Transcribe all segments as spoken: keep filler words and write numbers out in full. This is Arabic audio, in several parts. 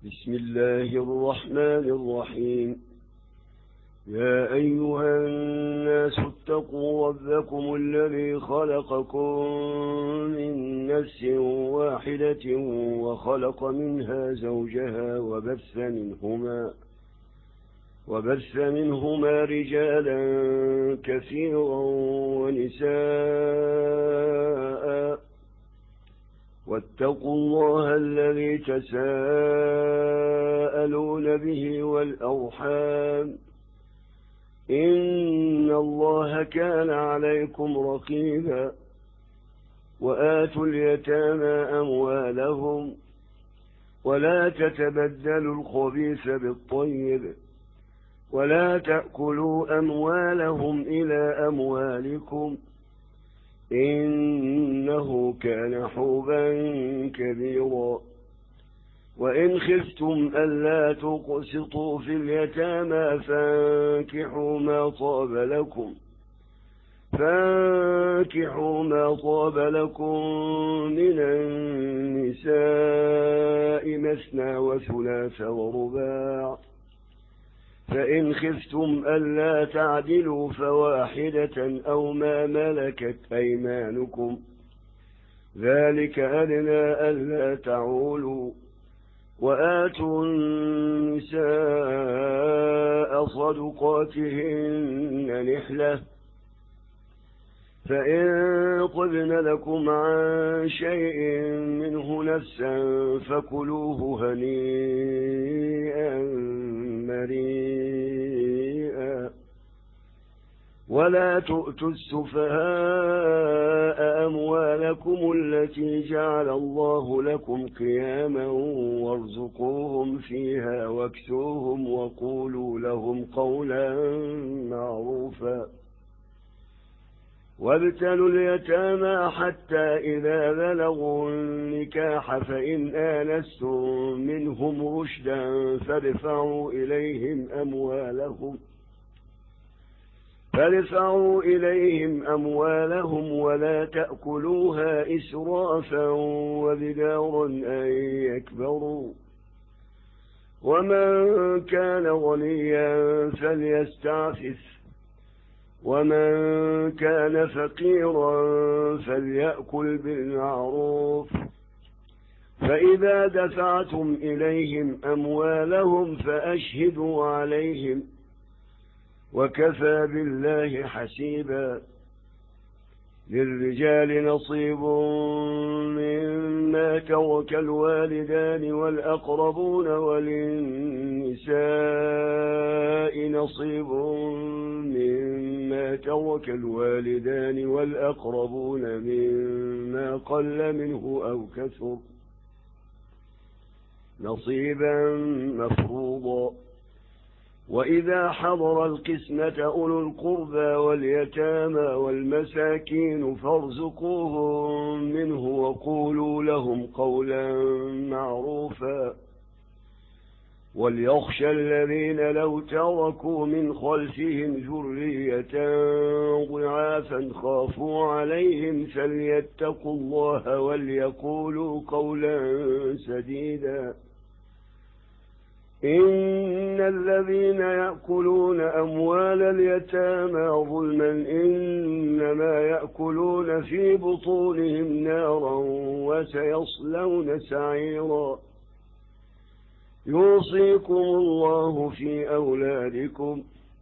بسم الله الرحمن الرحيم. يا أيها الناس اتقوا ربكم الذي خلقكم من نفس واحدة وخلق منها زوجها وبث منهما وبث منهما رجالا كثيرا ونساء واتقوا الله الذي تساءلون به والأرحام إن الله كان عليكم رقيبا. وآتوا اليتامى أموالهم ولا تتبدلوا الخبيث بالطيب ولا تأكلوا أموالهم إلى أموالكم إنه كان حوبا كبيرا. وإن خفتم ألا تقسطوا في اليتامى فانكحوا ما طاب لكم فانكحوا ما طاب لكم من النساء مثنى وثلاث ورباع، فإن خفتم ألا تعدلوا فواحدة أو ما ملكت أيمانكم ذلك أدنى ألا تعولوا. وآتوا النساء صدقاتهن نحلة، فإن طبن لكم عن شيء منه نفسا فكلوه هنيئا مريئا. ولا تؤتوا السفهاء أموالكم التي جعل الله لكم قياما وارزقوهم فيها واكسوهم وقولوا لهم قولا معروفا. وابتلوا اليتامى حتى إذا بلغوا النكاح فإن آنستم منهم رشدا فادفعوا إليهم أموالهم فادفعوا إليهم أموالهم ولا تأكلوها إسرافا وبدارا أن يكبروا. ومن كان غنيا فليستعفف ومن كان فقيرا فليأكل بالمعروف. فإذا دفعتم إليهم أموالهم فأشهدوا عليهم وكفى بالله حسيبا. للرجال نصيب مما ترك الوالدان والأقربون وللنساء نصيب مما ترك الوالدان والأقربون مما قل منه أو كثر نصيبا مفروضا. وإذا حضر القسمة أولو القربى واليتامى والمساكين فارزقوهم منه وقولوا لهم قولا معروفا. وليخشى الذين لو تركوا من خلفهم ذرية ضعافا خافوا عليهم فليتقوا الله وليقولوا قولا سديدا. إن الذين يأكلون أموال اليتامى ظلما إنما يأكلون في بطونهم نارا وسيصلون سعيرا. يوصيكم الله في أولادكم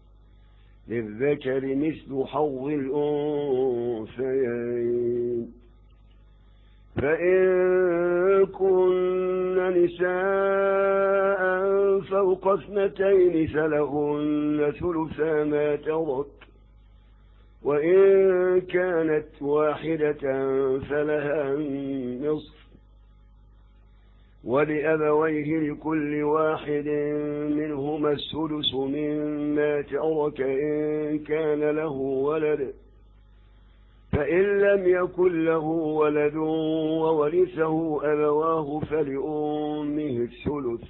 للذكر مثل حظ الأنثيين. فإن كن نساء فوق اثنتين فلهن ثلثا ما ترك، وإن كانت واحدة فلها النصف. ولأبويه لكل واحد منهما السدس مما ترك إن كان له ولد، فإن لم يكن له ولد وورثه أبواه فلأمه الثلث،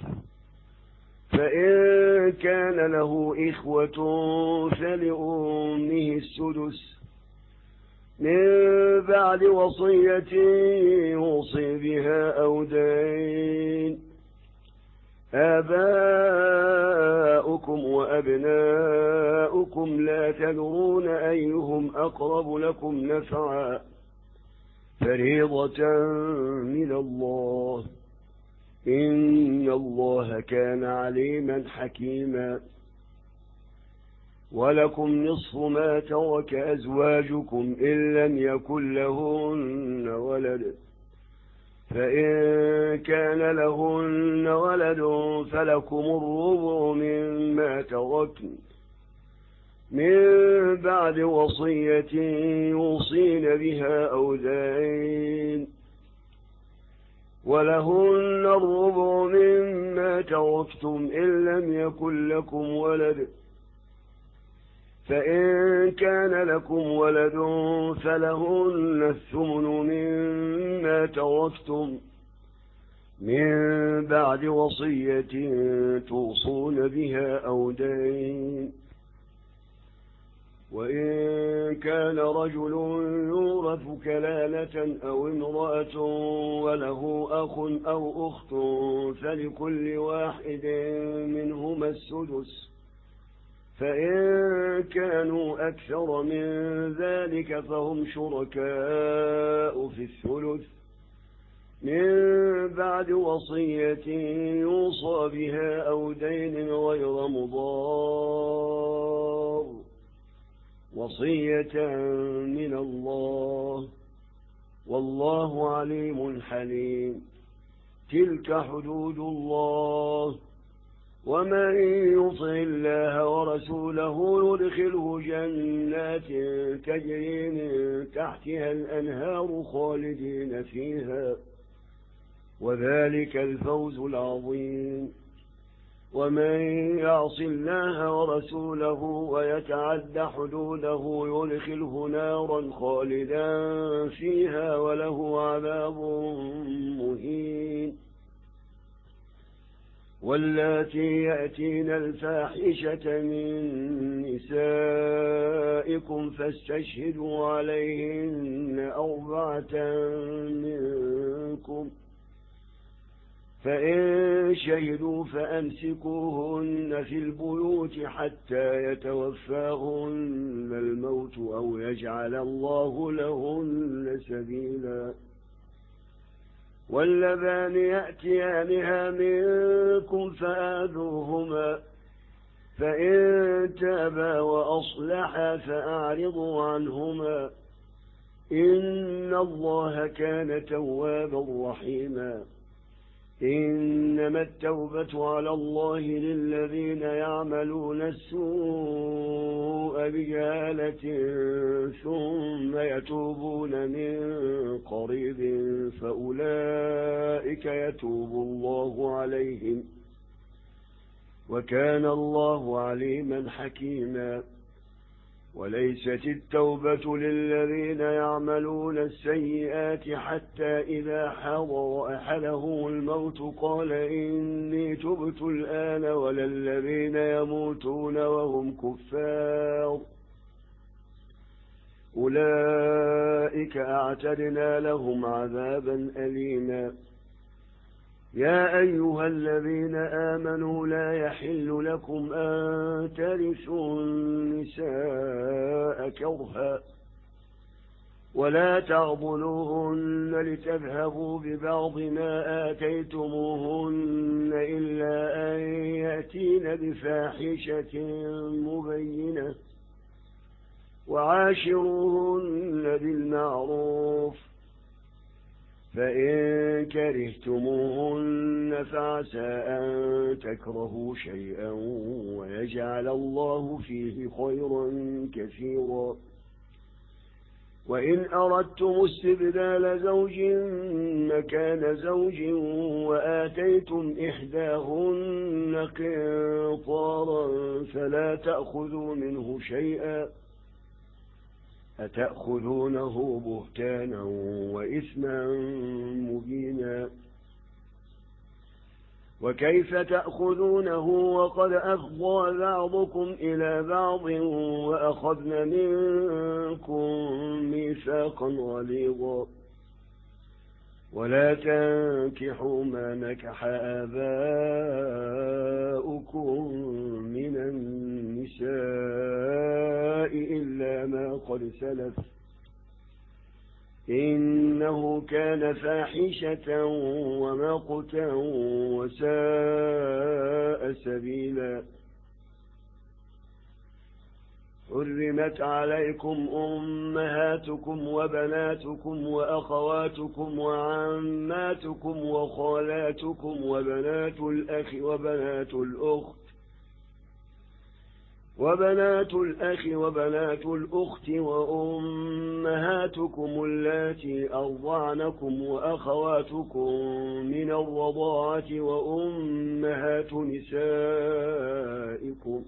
فإن كان له إخوة فلأمه السدس من بعد وصية يوصي بها أو دين. آباؤكم وأبناؤكم لا تدرون أيهم أقرب لكم نفعا فريضة من الله إن الله كان عليما حكيما ولكم نصف ما ترك أزواجكم إن لم يكن لهن ولد فإن كان لهن ولد فلكم الربع مما تركن من بعد وصية يوصين بها أو دين ولهن الربع مما تركتم إن لم يكن لكم ولد فإن كان لكم ولد فلهن الثمن مما تركتم من بعد وصية توصون بها أو دين وإن كان رجل يورث كلالة أو امرأة وله أخ أو أخت فلكل واحد منهما السدس فإن كانوا أكثر من ذلك فهم شركاء في الثلث من بعد وصية يوصى بها أو دين غير مضار وصية من الله والله عليم حليم تلك حدود الله ومن يطع الله ورسوله يدخله جنات تجري من تحتها الأنهار خالدين فيها وذلك الفوز العظيم ومن يعص الله ورسوله ويتعد حدوده يدخله نارا خالدا فيها وله عذاب مهين واللاتي يأتين الفاحشة من نسائكم فاستشهدوا عليهن أربعة منكم فإن شهدوا فأمسكوهن في البيوت حتى يتوفاهن الموت أو يجعل الله لهن سبيلا واللذان يأتيانها منكم فآذوهما فإن تابا وأصلحا فأعرضوا عنهما إن الله كان توابا رحيما إنما التوبة على الله للذين يعملون السوء بجهالة ثم يتوبون من قريب فأولئك يتوب الله عليهم وكان الله عليما حكيما وليست التوبة للذين يعملون السيئات حتى إذا حضر أحدهم الموت قال إني تبت الآن ولا الذين يموتون وهم كفار أولئك أعتدنا لهم عذابا أليما يا أيها الذين آمنوا لا يحل لكم أن ترثوا النساء كرها ولا تعضلوهن لتذهبوا ببعض ما آتيتموهن إلا أن يأتين بفاحشة مبينة وعاشروهن بالمعروف فإن كرهتموهن فعسى أن تكرهوا شيئا ويجعل الله فيه خيرا كثيرا وإن أردتم استبدال زوج مكان زوج وآتيتم إحداهن قنطارا فلا تأخذوا منه شيئا أتأخذونه بهتانا وإثما مبينا وكيف تأخذونه وقد أفضى بعضكم إلى بعض وأخذن منكم ميثاقا غليظا ولا تنكحوا ما نكح آباؤكم من النساء إلا ما قد سلف إنه كان فاحشة ومقتا وساء سبيلا. حرمت عليكم أمهاتكم وبناتكم وأخواتكم وعماتكم وخالاتكم وبنات الأخ وبنات الأخت وبنات الأخ وبنات الأخت وأمهاتكم اللاتي أرضعنكم وأخواتكم من الرضاعة وأمهات نسائكم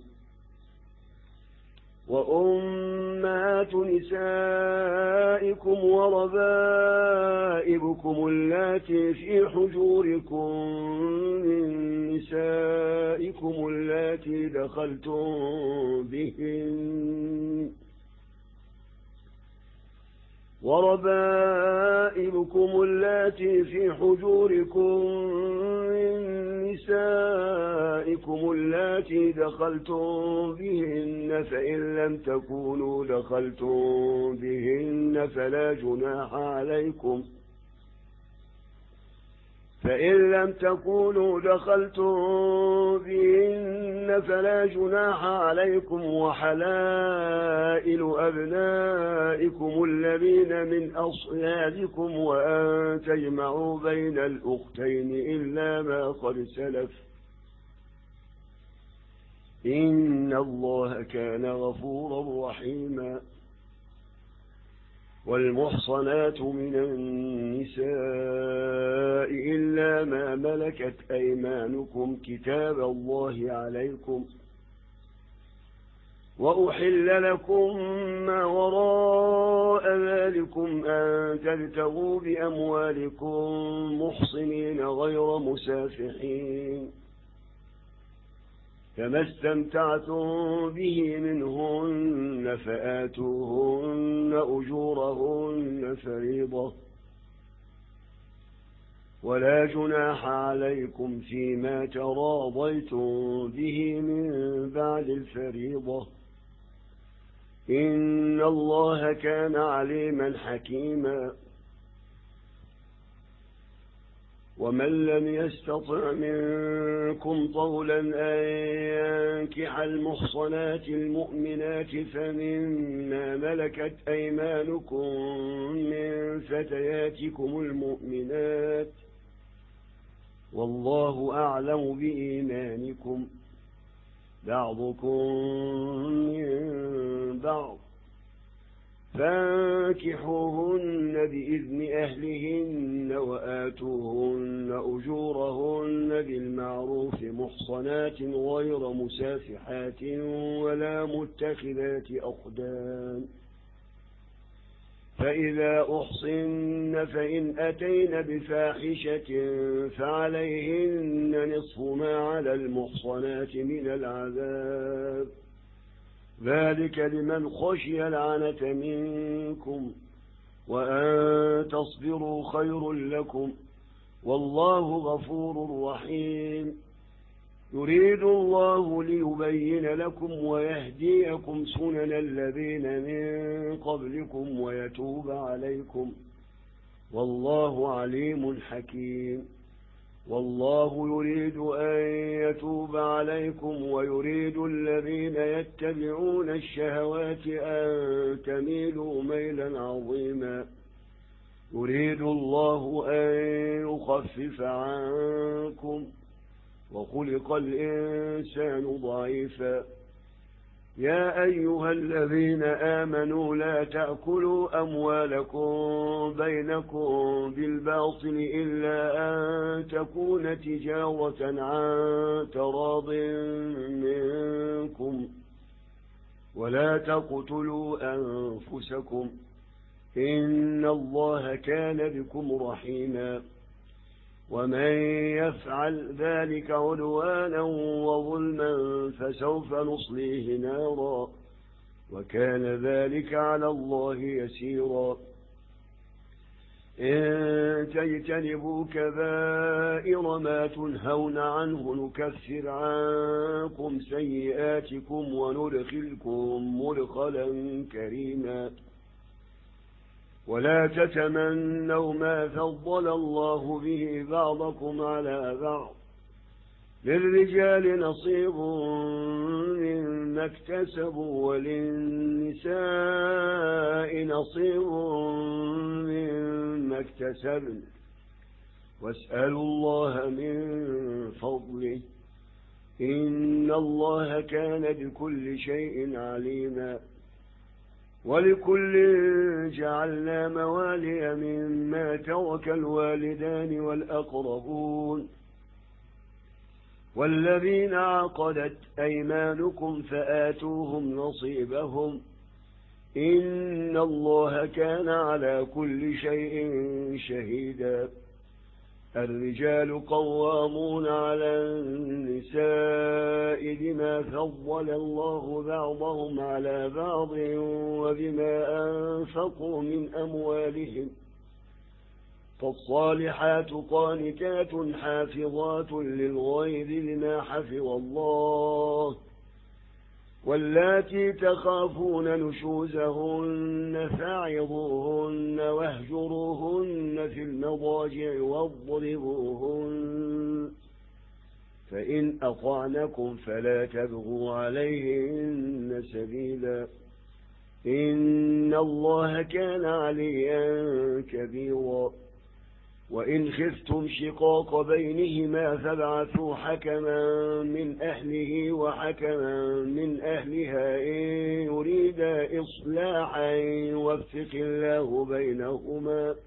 وأمهات نسائكم وربائبكم اللاتي في حجوركم من نسائكم اللاتي دخلتم بهن وربائبكم اللاتي في حجوركم من نسائكم اللاتي دخلتم بهن فإن لم تكونوا دخلتم بهن فلا جناح عليكم فإن لم تكونوا دخلتم بهن فلا جناح عليكم وحلائل أبنائكم الذين من أصلابكم وأن تجمعوا بين الأختين إلا ما قد سلف إن الله كان غفورا رحيما. والمحصنات من النساء إلا ما ملكت أيمانكم كتاب الله عليكم وأحل لكم ما وراء ذلكم أن تبتغوا بأموالكم محصنين غير مسافحين فما استمتعتم به منهن فآتوهن أجورهن فريضة ولا جناح عليكم فيما تراضيتم به من بعد الفريضة إن الله كان عليما حكيما. ومن لم يستطع منكم طولا أن ينكح المحصنات المؤمنات فمما ملكت أيمانكم من فتياتكم المؤمنات والله أعلم بإيمانكم بعضكم من بعض فانكحوهن بإذن أهلهن وآتوهن أجورهن بالمعروف محصنات غير مسافحات ولا متخذات أخدان فإذا أحصن فإن أتين بفاحشة فعليهن نصف ما على المحصنات من العذاب ذلك لمن خشي العنة منكم وأن تصبروا خير لكم والله غفور رحيم. يريد الله ليبين لكم ويهديكم سنن الذين من قبلكم ويتوب عليكم والله عليم حكيم. والله يريد أن يتوب عليكم ويريد الذين يتبعون الشهوات أن تميلوا ميلا عظيما. يريد الله أن يخفف عنكم وخلق الإنسان ضعيفا. يا أيها الذين آمنوا لا تأكلوا أموالكم بينكم بالباطل إلا أن تكون تجارة عن تراض منكم ولا تقتلوا أنفسكم إن الله كان بكم رحيما. ومن يفعل ذلك عدوانا وظلما فسوف نصليه نارا وكان ذلك على الله يسيرا. إن تجتنبوا كبائر ما تنهون عنه نكفر عنكم سيئاتكم وندخلكم مدخلا كريما ولا تتمنوا ما فضل الله به بعضكم على بعض للرجال نصيب مما اكتسبوا وللنساء نصيب مما اكتسبن واسألوا الله من فضله إن الله كان بكل شيء عليما ولكل جعلنا موالي مما ترك الوالدان والأقربون والذين عقدت أيمانكم فآتوهم نصيبهم إن الله كان على كل شيء شهيدا الرجال قوامون على النساء بما فضل الله بعضهم على بعض وبما أنفقوا من أموالهم فالصالحات قانتات حافظات للغيب بما حفظ الله واللاتي تخافون نشوزهن فاعظوهن واهجروهن في المضاجع واضربوهن فإن أطعنكم فلا تبغوا عليهن سبيلا إن الله كان عليا كبيرا وإن خفتم شقاق بينهما فابعثوا حكما من أهله وحكما من أهلها إن يريدا إصلاحا يوفق الله بينهما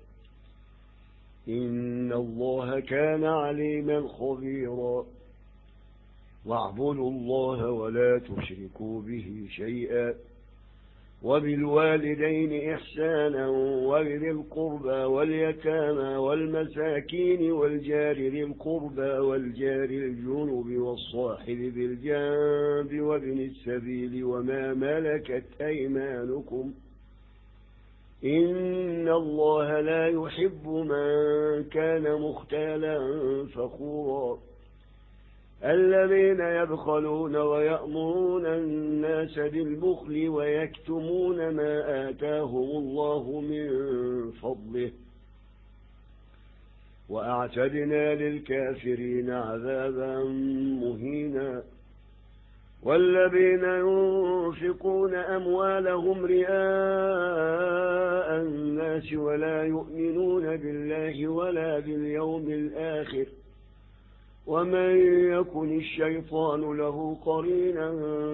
إن الله كان عليما خبيرا واعبدوا الله ولا تشركوا به شيئا وبالوالدين إحسانا وبذي القربى واليتامى والمساكين والجار ذي القربى والجار الجنب والصاحب بالجنب وابن السبيل وما ملكت أيمانكم إن الله لا يحب من كان مختالا فخورا الذين يبخلون ويأمرون الناس بالبخل ويكتمون ما آتاهم الله من فضله وأعتدنا للكافرين عذابا مهينا والذين ينفقون أموالهم رئاء الناس ولا يؤمنون بالله ولا باليوم الآخر ومن يكن الشيطان له قرينا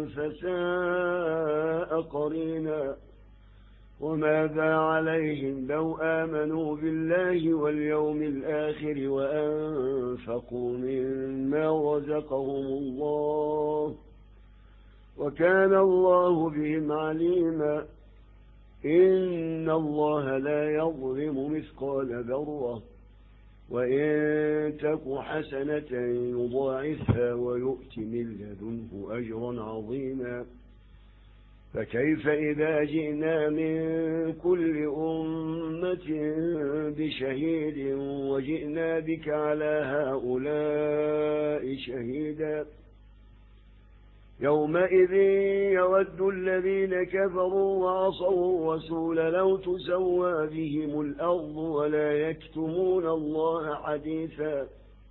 فساء قرينا وماذا عليهم لو آمنوا بالله واليوم الآخر وأنفقوا مما رزقهم الله وكان الله بهم عليما إن الله لا يظلم مثقال ذرة وإن تك حسنة يضاعفها ويؤت من لدنه أجرا عظيما فكيف إذا جئنا من كل أمة بشهيد وجئنا بك على هؤلاء شهيدا يومئذ يود الذين كفروا وعصوا الرسول لو تسوى بهم الأرض ولا يكتمون الله حديثا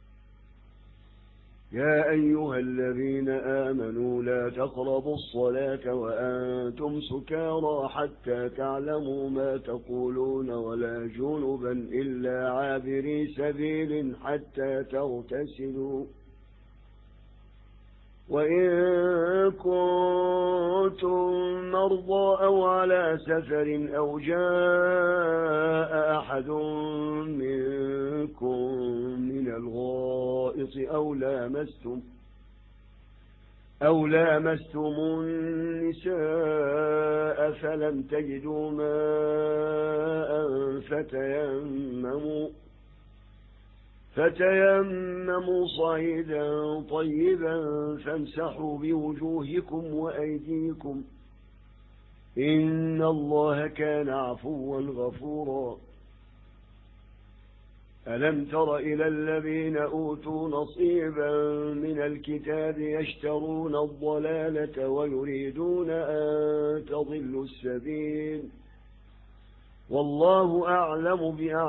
يا أيها الذين آمنوا لا تقربوا الصلاة وأنتم سكارى حتى تعلموا ما تقولون ولا جنبا إلا عابري سبيل حتى تغتسلوا وإن كنتم مرضى أو على سفر أو جاء أحد منكم من الغائط أو لامستم أو لامستم النساء فلم تجدوا ماء فتيمموا فتيمموا صعيدا طيبا فامسحوا بوجوهكم وأيديكم إن الله كان عفوا غفورا ألم تر إلى الذين أوتوا نصيبا من الكتاب يشترون الضلالة ويريدون أن تضلوا السبيل والله أعلم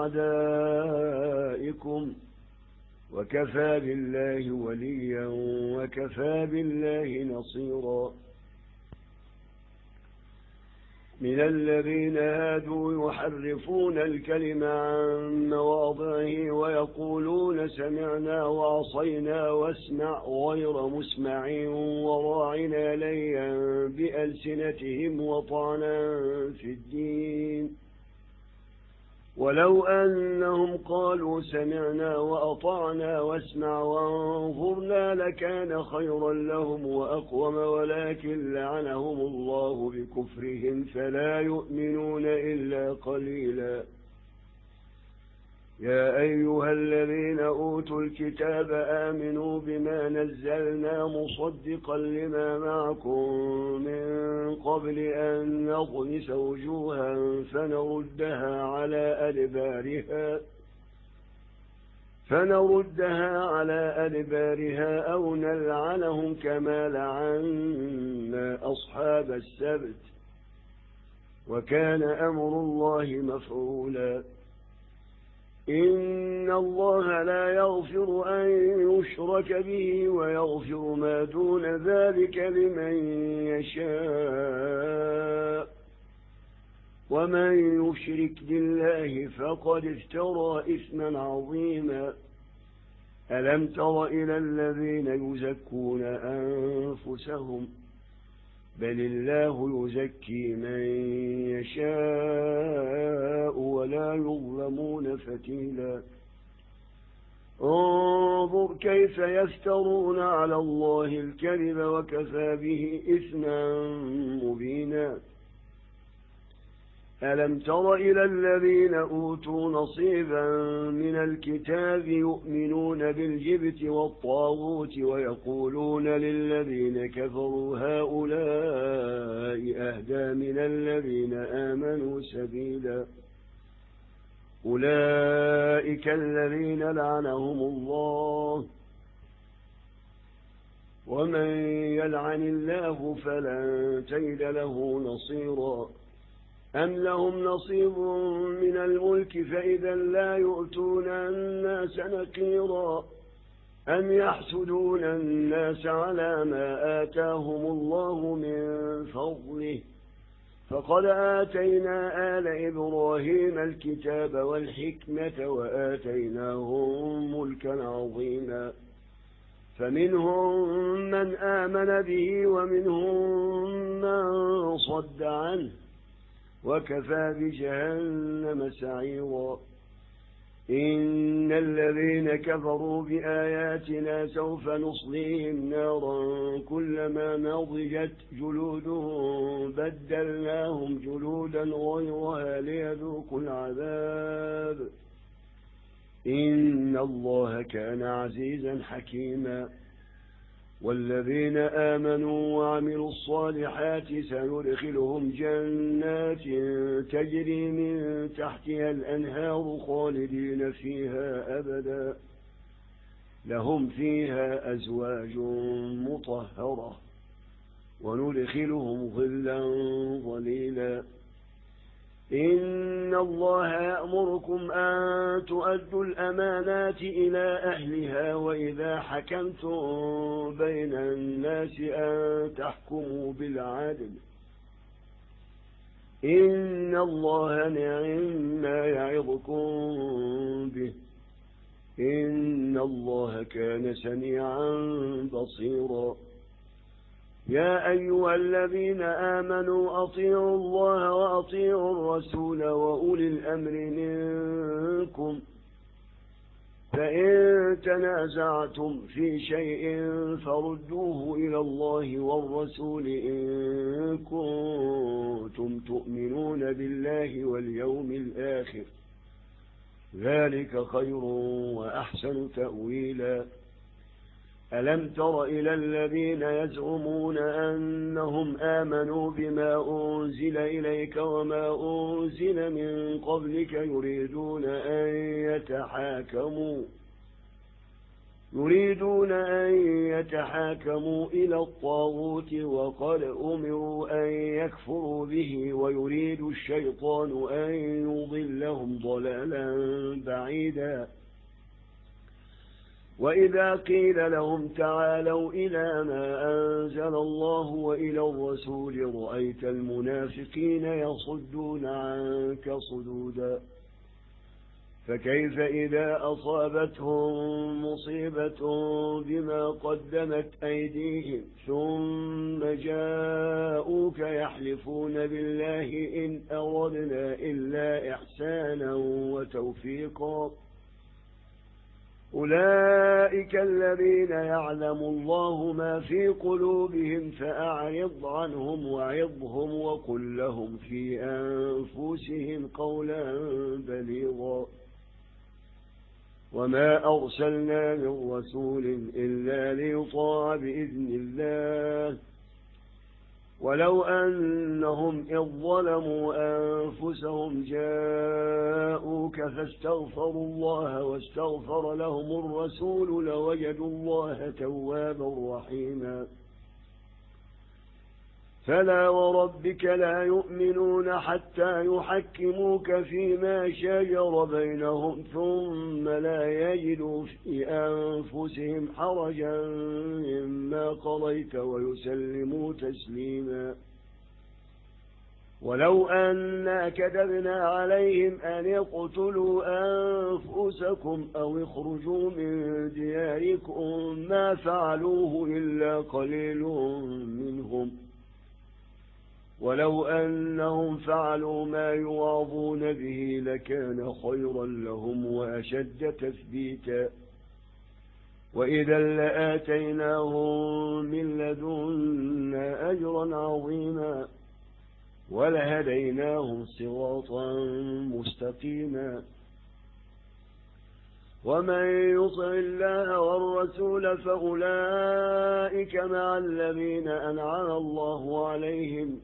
بأعدائكم وكفى بالله وليا وكفى بالله نصيرا من الذين هادوا يحرفون الكلم عن مواضعه ويقولون سمعنا وعصينا واسمع غير مسمع وراعنا ليا بألسنتهم وطعنا في الدين ولو أنهم قالوا سمعنا وأطعنا واسمع وانظرنا لكان خيرا لهم وأقوم ولكن لعنهم الله بكفرهم فلا يؤمنون إلا قليلا يا أيها الذين أوتوا الكتاب آمنوا بما نزلنا مصدقا لما معكم من قبل أن نطمس وجوها فنردها على أدبارها فنردها على أدبارها أو نلعنهم كما لعنا أصحاب السبت وكان أمر الله مفعولا إن الله لا يغفر أن يشرك به ويغفر ما دون ذلك لمن يشاء ومن يشرك بالله فقد افترى إثما عظيما ألم تر إلى الذين يزكون أنفسهم بل الله يزكي من يشاء ولا يظلمون فتيلا انظر كيف يفترون على الله الكذب وكفى به إثما مبينا ألم تر إلى الذين أوتوا نصيبا من الكتاب يؤمنون بالجبت والطاغوت ويقولون للذين كفروا هؤلاء أهدى من الذين آمنوا سبيلا أولئك الذين لعنهم الله ومن يلعن الله فلن تجد له نصيرا أم لهم نصيب من الملك فإذا لا يؤتون الناس نقيرا أم يحسدون الناس على ما آتاهم الله من فضله فقد آتينا آل إبراهيم الكتاب والحكمة وآتيناهم ملكا عظيما فمنهم من آمن به ومنهم من صد عنه وكفى بجهنم سعيرا إن الذين كفروا بآياتنا سوف نصليهم نارا كلما نضجت جلودهم بدلناهم جلودا غيرها ليذوقوا العذاب إن الله كان عزيزا حكيما والذين آمنوا وعملوا الصالحات سندخلهم جنات تجري من تحتها الأنهار خالدين فيها أبدا لهم فيها أزواج مطهرة وندخلهم ظلا ظليلا إن الله يأمركم أن تؤدوا الأمانات إلى أهلها وإذا حكمتم بين الناس أن تحكموا بالعدل إن الله نعم ما يعظكم به إن الله كان سميعا بصيرا يا أيها الذين آمنوا أطيعوا الله وأطيعوا الرسول وأولي الأمر منكم فإن تنازعتم في شيء فردوه إلى الله والرسول إن كنتم تؤمنون بالله واليوم الآخر ذلك خير وأحسن تأويلا ألم تر إلى الذين يزعمون أنهم آمنوا بما أنزل إليك وما أنزل من قبلك يريدون أن يتحاكموا يريدون أن يتحاكموا إلى الطاغوت وقد أمروا أن يكفروا به ويريد الشيطان أن يضلهم ضلالا بعيدا وإذا قيل لهم تعالوا إلى ما أنزل الله وإلى الرسول رأيت المنافقين يصدون عنك صدودا فكيف إذا أصابتهم مصيبة بما قدمت أيديهم ثم جاءوك يحلفون بالله إن أردنا إلا إحسانا وتوفيقا أولئك الذين يعلم الله ما في قلوبهم فأعرض عنهم وعظهم وقل لهم في أنفسهم قولا بليغا وما أرسلنا من رسول إلا ليطاع بإذن الله ولو أنهم إذ ظلموا أنفسهم جاءوك فاستغفروا الله واستغفر لهم الرسول لوجدوا الله توابا رحيما فلا وربك لا يؤمنون حتى يحكموك فيما شجر بينهم ثم لا يجدوا في أنفسهم حرجا مما قضيت ويسلموا تسليما ولو أنا كتبنا عليهم أن يقتلوا أنفسكم أو اخرجوا من دياركم ما فعلوه إلا قليل منهم ولو أنهم فعلوا ما يوعظون به لكان خيرا لهم وأشد تثبيتا وإذا لآتيناهم من لدنا أجرا عظيما ولهديناهم صراطا مستقيما ومن يطع الله والرسول فأولئك مع الذين أنعم الله عليهم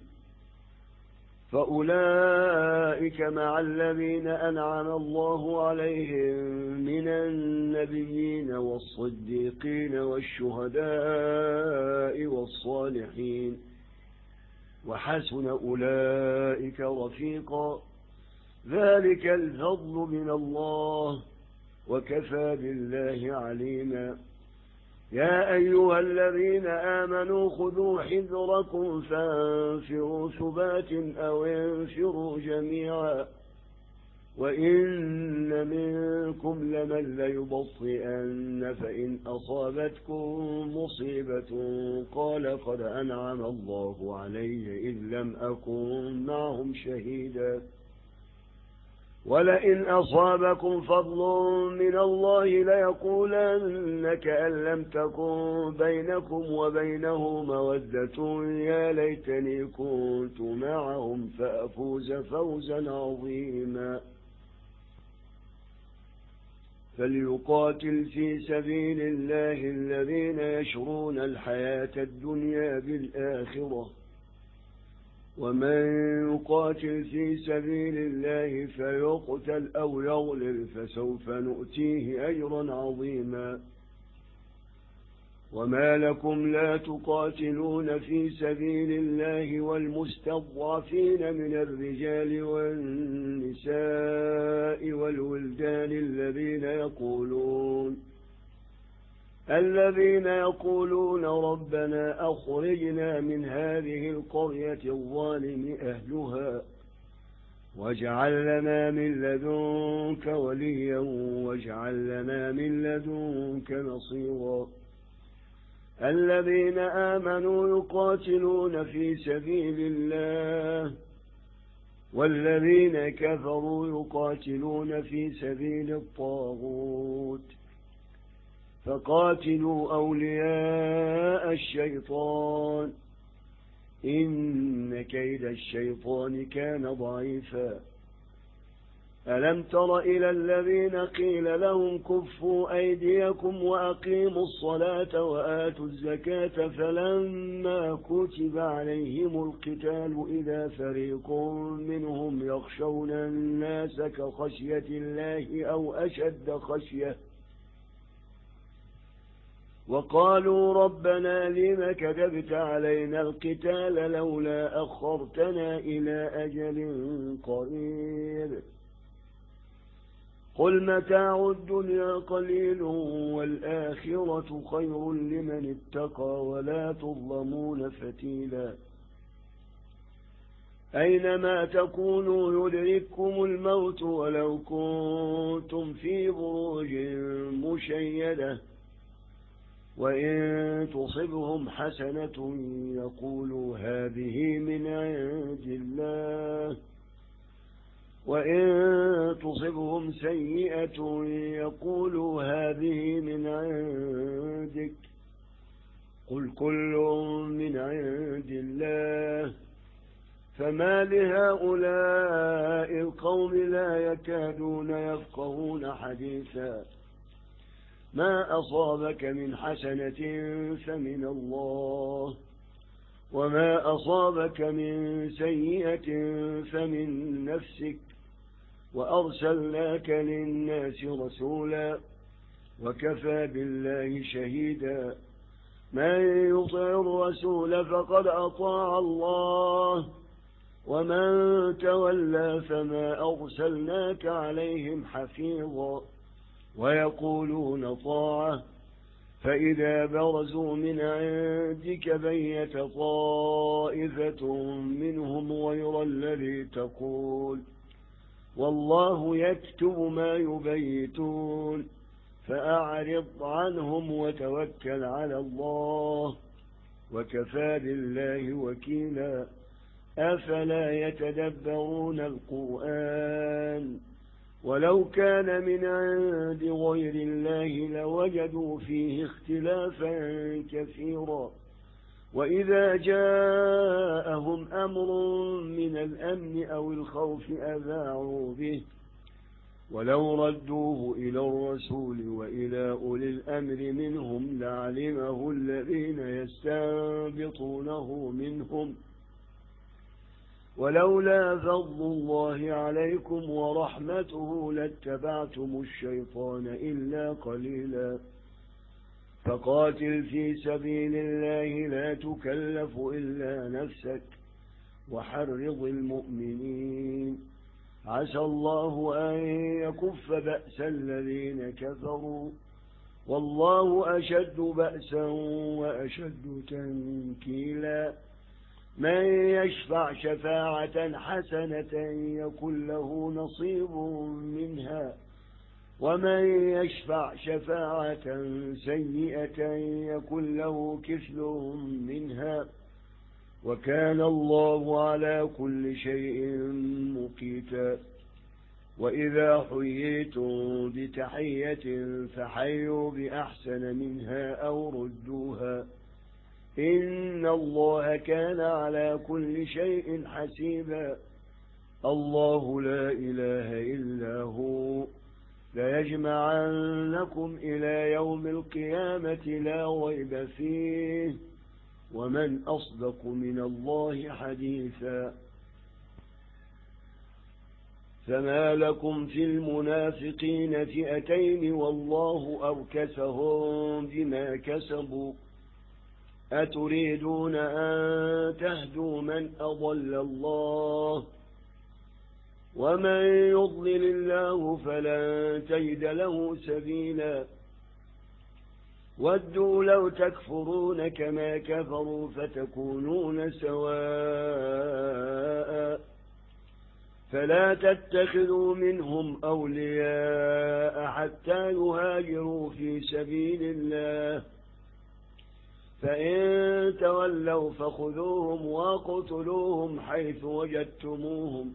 فأولئك مع الذين أنعم الله عليهم من النبيين والصديقين والشهداء والصالحين وحسن أولئك رفيقا ذلك الفضل من الله وكفى بالله عليما يا أيها الذين آمنوا خذوا حذركم فانفروا ثبات أو انفروا جميعا وإن منكم لمن ليبطئن فإن أصابتكم مصيبة قال قد أنعم الله علي إذ لم أكن معهم شهيدا ولئن أصابكم فضل من الله ليقولن كأن لم تكن بينكم وبينه مودة يا ليتني كنت معهم فأفوز فوزا عظيما فليقاتل في سبيل الله الذين يشرون الحياة الدنيا بالآخرة ومن يقاتل في سبيل الله فيقتل أو يغلل فسوف نؤتيه أجرا عظيما وما لكم لا تقاتلون في سبيل الله والمستضعفين من الرجال والنساء والولدان الذين يقولون الذين يقولون ربنا أخرجنا من هذه القرية الظالم أهلها واجعل لنا من لدنك وليا واجعل لنا من لدنك نصيرا الذين آمنوا يقاتلون في سبيل الله والذين كفروا يقاتلون في سبيل الطاغوت فقاتلوا أولياء الشيطان إن كيد الشيطان كان ضعيفا ألم تر إلى الذين قيل لهم كفوا أيديكم وأقيموا الصلاة وآتوا الزكاة فلما كتب عليهم القتال إذا فريق منهم يخشون الناس كخشية الله أو أشد خشية وقالوا ربنا لم كتبت علينا القتال لولا أخرتنا إلى أجل قريب قل متاع الدنيا قليل والآخرة خير لمن اتقى ولا تظلمون فتيلا أينما تكونوا يدرككم الموت ولو كنتم في بروج مشيدة وإن تصبهم حسنة يقولوا هذه من عند الله وإن تصبهم سيئة يقولوا هذه من عندك قل كل من عند الله فما لهؤلاء القوم لا يكادون يفقهون حديثا ما أصابك من حسنة فمن الله وما أصابك من سيئة فمن نفسك وأرسلناك للناس رسولا وكفى بالله شهيدا من يطع الرسول فقد أطاع الله ومن تولى فما أرسلناك عليهم حفيظا ويقولون طاعة فإذا برزوا من عندك بيت طائفة منهم غير الذي تقول والله يكتب ما يبيتون فأعرض عنهم وتوكل على الله وكفى بالله وكيلا أفلا يتدبرون القرآن ولو كان من عند غير الله لوجدوا فيه اختلافا كثيرا وإذا جاءهم أمر من الأمن أو الخوف أذاعوا به ولو ردوه إلى الرسول وإلى أولي الأمر منهم لعلمه الذين يستنبطونه منهم ولولا فضل الله عليكم ورحمته لاتبعتم الشيطان إلا قليلا فقاتل في سبيل الله لا تكلف إلا نفسك وحرض المؤمنين عسى الله أن يكف بأس الذين كفروا والله أشد بأسا وأشد تنكيلا من يشفع شفاعة حسنة يكن له نصيب منها ومن يشفع شفاعة سيئة يكن له كفل منها وكان الله على كل شيء مقيتا وإذا حييتم بتحية فحيوا بأحسن منها أو ردوها إن الله كان على كل شيء حسيبا الله لا إله إلا هو ليجمعنكم إلى يوم القيامة لا ريب فيه ومن أصدق من الله حديثا فما لكم في المنافقين فئتين والله أركسهم بما كسبوا أتريدون أن تهدوا من أضل الله ومن يضلل الله فلن تجد له سبيلا ودوا لو تكفرون كما كفروا فتكونون سواء فلا تتخذوا منهم أولياء حتى يهاجروا في سبيل الله فإن تولوا فخذوهم واقتلوهم حيث وجدتموهم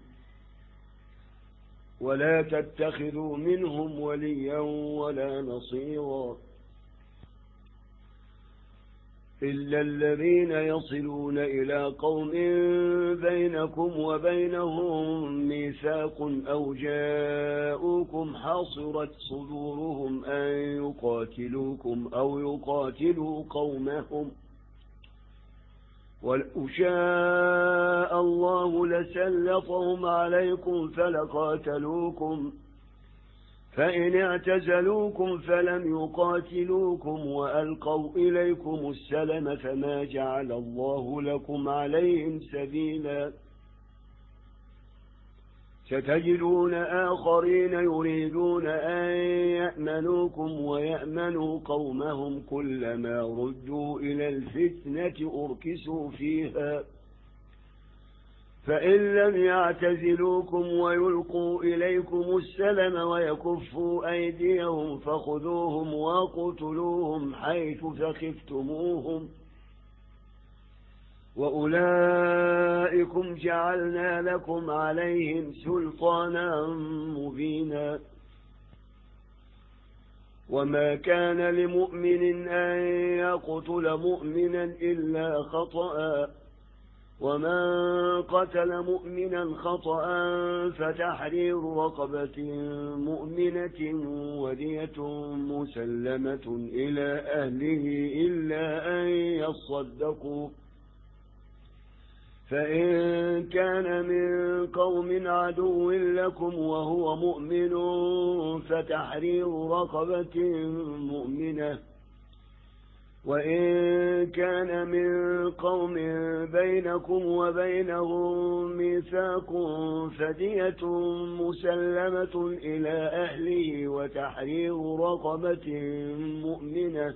ولا تتخذوا منهم وليا ولا نصيرا إلا الذين يصلون إلى قوم بينكم وبينهم ميثاق أو جاءوكم حاصرت صدورهم أن يقاتلوكم أو يقاتلوا قومهم ولو شاء الله لسلطهم عليكم فلقاتلوكم فإن اعتزلوكم فلم يقاتلوكم وألقوا إليكم السلم فما جعل الله لكم عليهم سبيلا ستجدون آخرين يريدون أن يأمنوكم ويأمنوا قومهم كلما ردوا إلى الفتنة أركسوا فيها فإن لم يعتزلوكم ويلقوا إليكم السلم ويكفوا أيديهم فخذوهم وقتلوهم حيث ثقفتموهم وأولئكم جعلنا لكم عليهم سلطانا مبينا وما كان لمؤمن أن يقتل مؤمنا إلا خطأ ومن قتل مؤمنا خطأ فتحرير رقبة مؤمنة ودية مسلمة إلى أهله إلا أن يصدقوا فإن كان من قوم عدو لكم وهو مؤمن فتحرير رقبة مؤمنة وإن كان من قوم بينكم وبينهم ميثاق فدية مسلمة إلى أهله وتحرير رقبة مؤمنة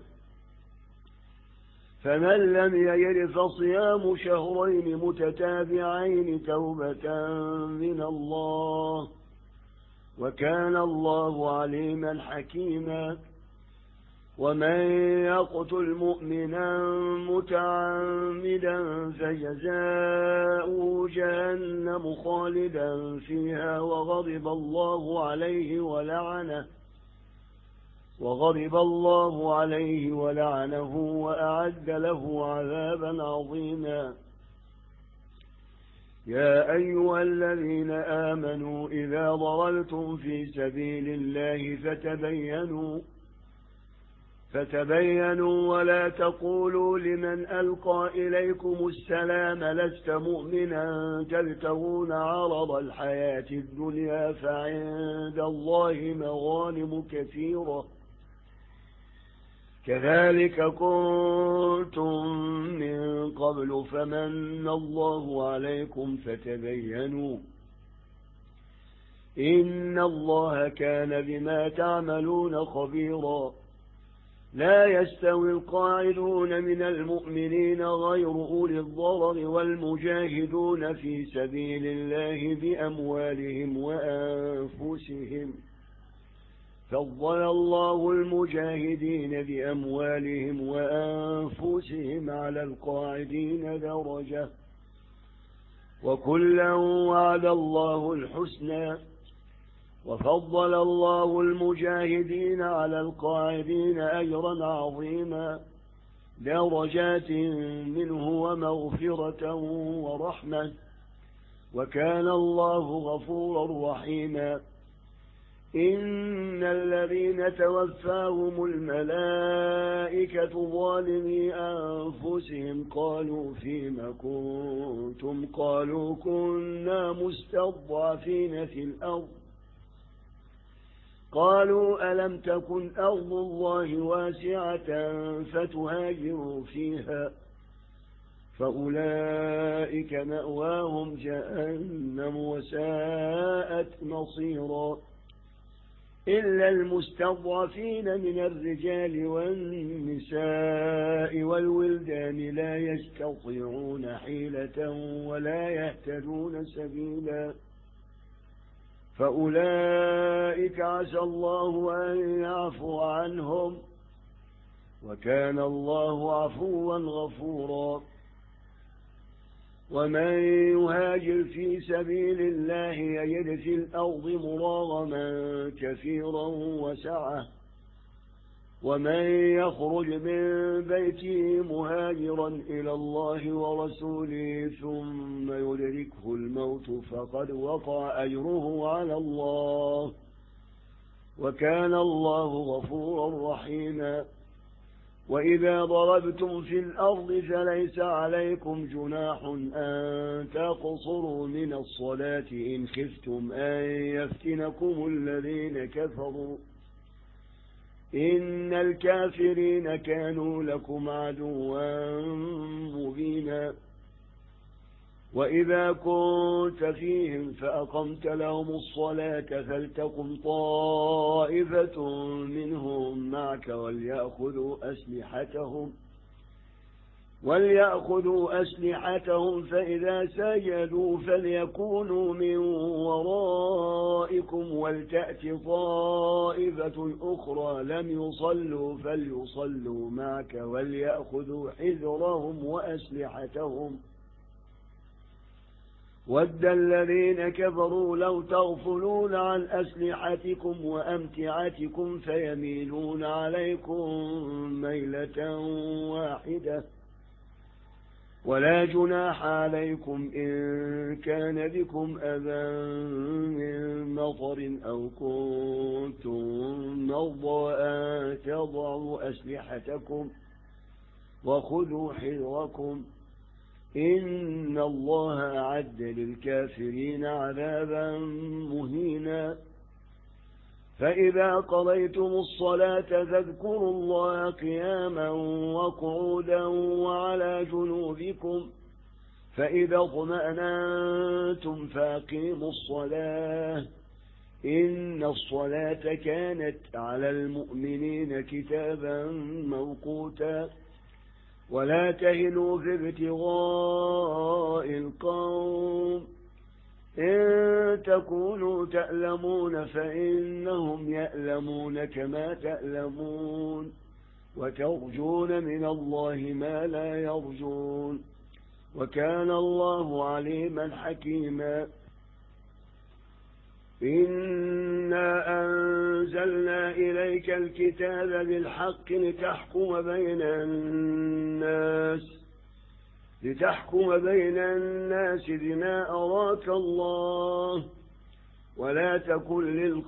فمن لم يجد فصيام شهرين متتابعين توبة من الله وكان الله عليما حكيما ومن يقتل مؤمنا متعمدا فجزاؤه جهنم خالدا فيها وغضب الله عليه ولعنه وغضب الله عليه ولعنه وأعد له عذابا عظيما يا أيها الذين آمنوا إذا ضللتم في سبيل الله فتبينوا فتبينوا ولا تقولوا لمن ألقى إليكم السلام لست مؤمنا تبتغون عرض الحياة الدنيا فعند الله مغانم كثيرة كذلك كنتم من قبل فمن الله عليكم فتبينوا إن الله كان بما تعملون خبيرا لا يستوي القاعدون من المؤمنين غير أولي الضرر والمجاهدون في سبيل الله بأموالهم وأنفسهم فضل الله المجاهدين بأموالهم وأنفسهم على القاعدين درجة وكلا وعد الله الحسنى وفضل الله المجاهدين على القاعدين أجرا عظيما درجات منه ومغفرة ورحمة وكان الله غفورا رحيما إن الذين توفاهم الملائكة ظالمي أنفسهم قالوا فيما كنتم قالوا كنا مستضعفين في الأرض قالوا ألم تكن أرض الله واسعة فتهاجروا فيها فأولئك مأواهم جهنم وساءت مصيرا إلا المستضعفين من الرجال والنساء والولدان لا يستطيعون حيلة ولا يهتدون سبيلا فأولئك عسى الله أن يعفو عنهم وكان الله عفوا غفورا ومن يهاجر في سبيل الله يجد في الأرض مراغما كثيرا وسعة ومن يخرج من بيته مهاجرا إلى الله ورسوله ثم يدركه الموت فقد وقع أجره على الله وكان الله غفورا رحيما. وإذا ضربتم في الأرض فليس عليكم جناح أن تقصروا من الصلاة إن خفتم أن يفتنكم الذين كفروا إن الكافرين كانوا لكم عدوا مبينا. وإذا كنت فيهم فأقمت لهم الصلاة فلتقم طائفة منهم معك وليأخذوا أسلحتهم وليأخذوا أسلحتهم فإذا سجدوا فليكونوا من ورائكم ولتأت طائفة أخرى لم يصلوا فليصلوا معك وليأخذوا حذرهم وأسلحتهم. ود الذين كفروا لو تغفلون عن أسلحتكم وأمتعتكم فيميلون عليكم ميلة واحدة ولا جناح عليكم إن كان بكم أذى من مطر أو كنتم مرضى أن تضعوا أسلحتكم وخذوا حذركم إن الله أعد للكافرين عذابا مهينا. فإذا قضيتم الصلاة فاذكروا الله قياما وقعودا وعلى جنوبكم فإذا اطمأننتم فأقيموا الصلاة إن الصلاة كانت على المؤمنين كتابا موقوتا. ولا تهنوا في ابتغاء القوم إن تكونوا تألمون فإنهم يألمون كما تألمون وترجون من الله ما لا يرجون وكان الله عليما حكيما. إنا أنزلنا إليك الكتاب بالحق لتحكم بين الناس لتحكم بين الناس بما أراك الله ولا تكن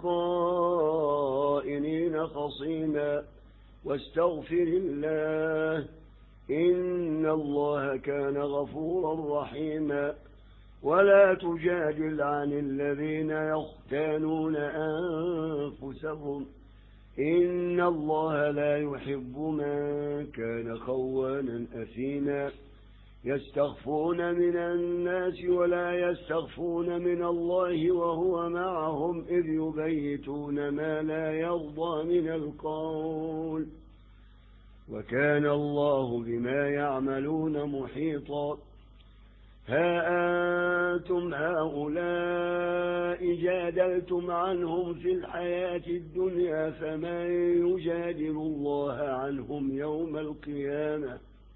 للخائنين خصيما واستغفر الله إن الله كان غفورا رحيما. ولا تجادل عن الذين يختانون أنفسهم إن الله لا يحب من كان خوانا أثيما. يستخفون من الناس ولا يستخفون من الله وهو معهم إذ يبيتون ما لا يرضى من القول وكان الله بما يعملون محيطا. ها أنتم هؤلاء جادلتم عنهم في الحياة الدنيا فمن يجادل الله عنهم يوم القيامة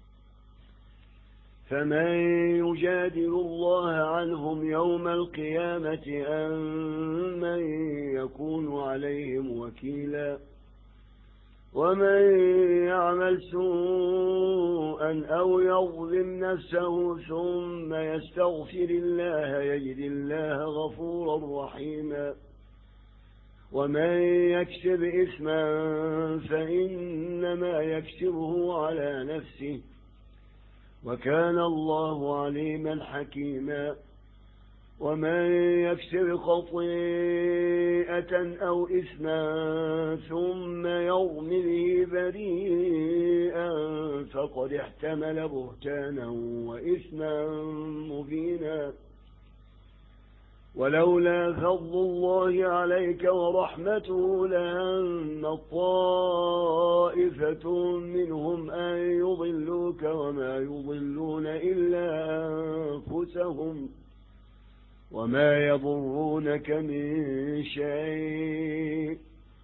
فمن يجادل الله عنهم يوم القيامة أم من يكون عليهم وكيلا. ومن يعمل سوءا أو يظلم نفسه ثم يستغفر الله يجد الله غفورا رحيما. ومن يكسب إثما فإنما يكسبه على نفسه وكان الله عليما حكيما. ومن يكسب خطيئة أو إثما ثم يرم به بريئا فقد احتمل بهتانا وإثما مبينا. ولولا فضل الله عليك ورحمته لهم طائفة منهم أن يضلوك وما يضلون إلا أنفسهم وما يضرونك من شيء.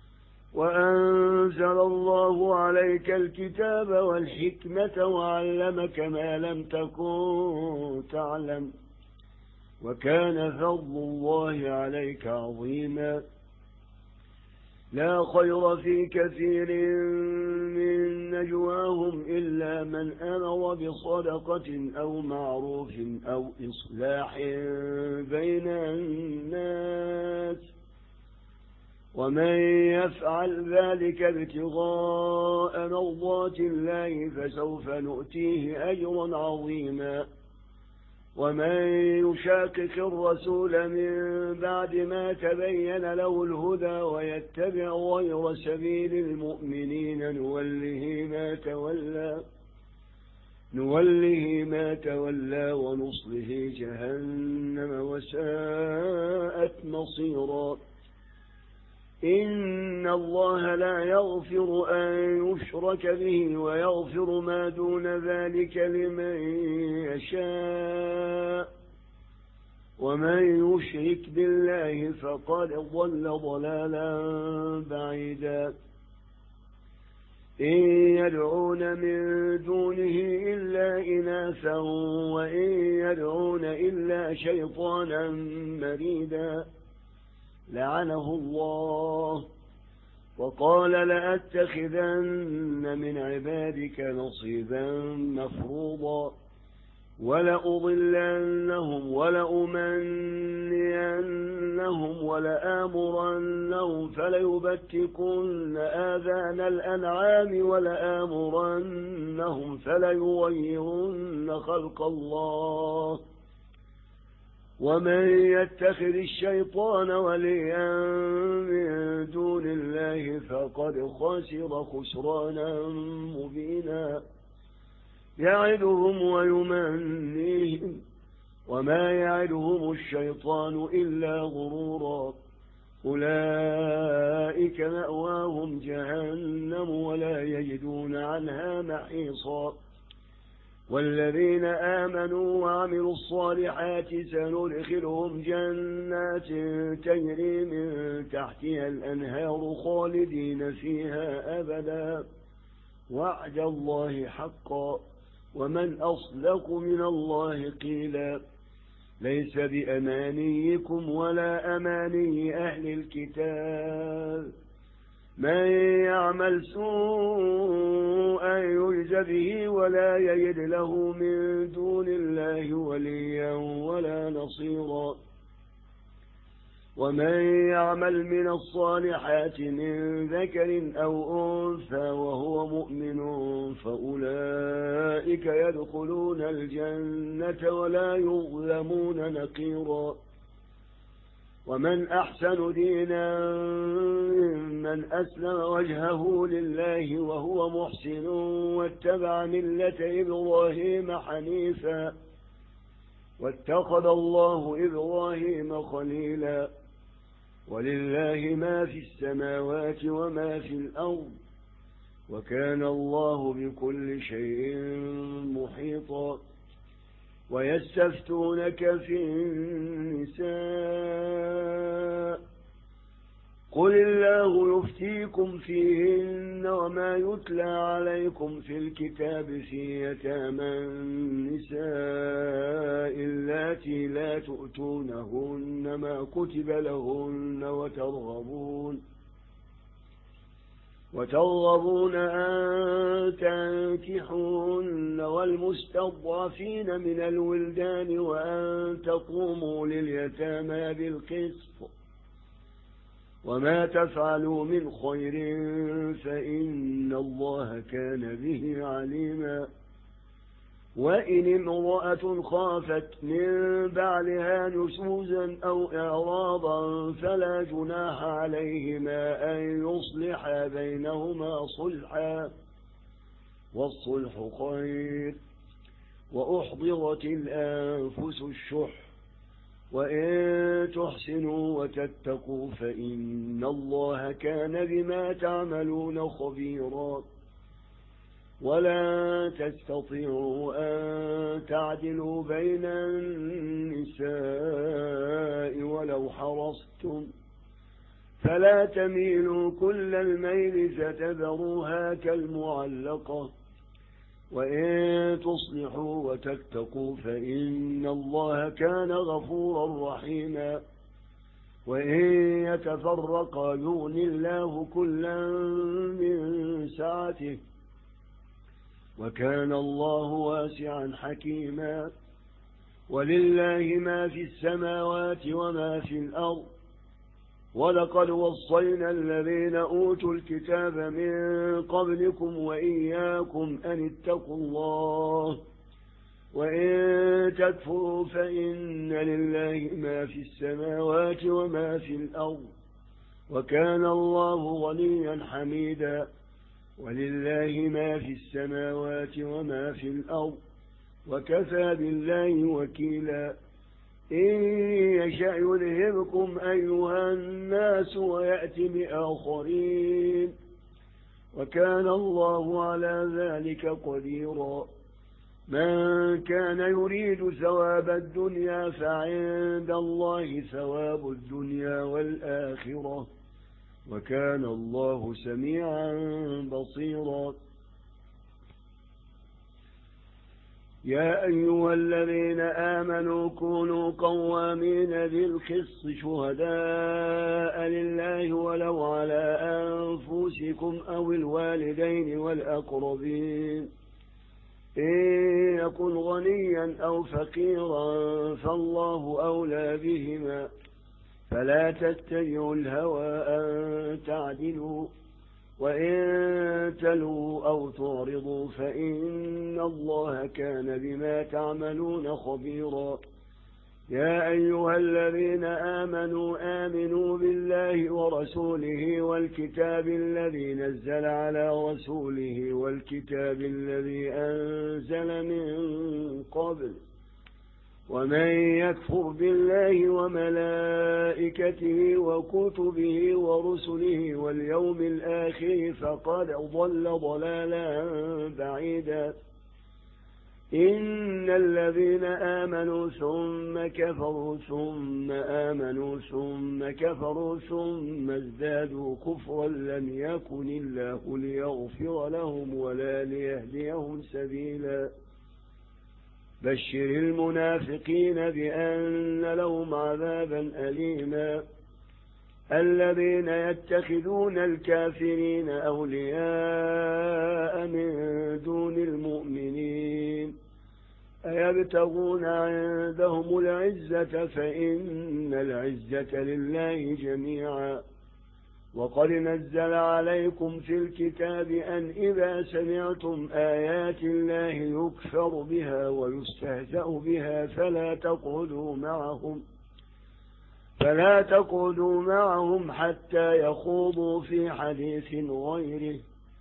وأنزل الله عليك الكتاب والحكمة وعلمك ما لم تكن تعلم وكان فضل الله عليك عظيما. لا خير في كثير من نجواهم إلا من أمر بصدقة أو معروف أو إصلاح بين الناس ومن يفعل ذلك ابتغاء مرضات الله فسوف نؤتيه أجرا عظيما ومن يشاقق الرسول من بعد ما تبين له الهدى ويتبع غير سبيل المؤمنين نوله ما تولى نوله ما تولى ونصله جهنم وساءت مصيرا إن الله لا يغفر أن يشرك به ويغفر ما دون ذلك لمن يشاء ومن يشرك بالله فقد ضل ضلالا بعيدا إن يدعون من دونه إلا إناثا وإن يدعون إلا شيطانا مريدا لعنه الله وقال لأتخذن من عبادك نصيبا مفروضا ولأضلنهم ولأمنينهم ولآمرنهم فليبتكن آذان الأنعام ولآمرنهم فليغيرن خلق الله ومن يتخذ الشيطان وليا من دون الله فقد خسر خسرانا مبينا يعدهم ويمنيهم وما يعدهم الشيطان إلا غرورا أولئك مأواهم جهنم ولا يجدون عنها محيصا والذين آمنوا وعملوا الصالحات سندخلهم جنات تجري من تحتها الأنهار خالدين فيها أبدا وعد الله حقا ومن أصدق من الله قيلا ليس بأمانيكم ولا أماني أهل الكتاب من يعمل سوءا يجز به ولا يجد له من دون الله وليا ولا نصيرا ومن يعمل من الصالحات من ذكر أو أنثى وهو مؤمن فأولئك يدخلون الجنة ولا يظلمون نقيرا ومن أحسن دينا ممن أسلم وجهه لله وهو محسن واتبع ملة إبراهيم حنيفا واتخذ الله إبراهيم خليلا ولله ما في السماوات وما في الأرض وكان الله بكل شيء محيطا ويستفتونك في النساء قل الله يفتيكم فيهن وما يتلى عليكم في الكتاب في يتامى النساء اللاتي لا تؤتونهن ما كتب لهن وترغبون وترغبون أن تنكحوهن والمستضعفين من الولدان وأن تقوموا لليتامى بالقسط وما تفعلوا من خير فإن الله كان به عليما وإن امرأة خافت من بعلها نشوزا أو إعراضا فلا جناح عليهما أن يصلحا بينهما صلحا والصلح خير وأحضرت الأنفس الشح وإن تحسنوا وتتقوا فإن الله كان بما تعملون خبيرا ولا تستطيعوا أن تعدلوا بين النساء ولو حرصتم فلا تميلوا كل الميل فتذروها كالمعلقة وإن تصلحوا وتتقوا فإن الله كان غفورا رحيما وإن يتفرقا يغن الله كلا من سعته وكان الله واسعا حكيما ولله ما في السماوات وما في الأرض ولقد وصينا الذين أوتوا الكتاب من قبلكم وإياكم أن اتقوا الله وإن تكفروا فإن لله ما في السماوات وما في الأرض وكان الله غنيا حميدا ولله ما في السماوات وما في الأرض وكفى بالله وكيلا إن يشأ يذهبكم أيها الناس ويأتي بآخرين وكان الله على ذلك قديرا من كان يريد ثواب الدنيا فعند الله ثواب الدنيا والآخرة وكان الله سميعا بصيرا يا أيها الذين آمنوا كونوا قوامين بالقسط شهداء لله ولو على أنفسكم أو الوالدين والأقربين إن يكن غنيا أو فقيرا فالله أولى بهما فلا تتبعوا الهوى أن تعدلوا وإن تلوا أو تعرضوا فإن الله كان بما تعملون خبيرا يا أيها الذين آمنوا آمنوا بالله ورسوله والكتاب الذي نزل على رسوله والكتاب الذي أنزل من قبل ومن يكفر بالله وملائكته وكتبه ورسله واليوم الآخر فقد ضل ضلالا بعيدا إن الذين آمنوا ثم كفروا ثم آمنوا ثم كفروا ثم ازدادوا كفرا لم يكن الله ليغفر لهم ولا ليهديهم سبيلا بشر المنافقين بأن لهم عذابا أليما الذين يتخذون الكافرين أولياء من دون المؤمنين أيبتغون عندهم العزة فإن العزة لله جميعا وقد نزل عليكم في الكتاب أن إذا سمعتم آيات الله يكفر بها ويستهزأ بها فلا تقعدوا معهم فلا تقعدوا معهم حتى يخوضوا في حديث غيره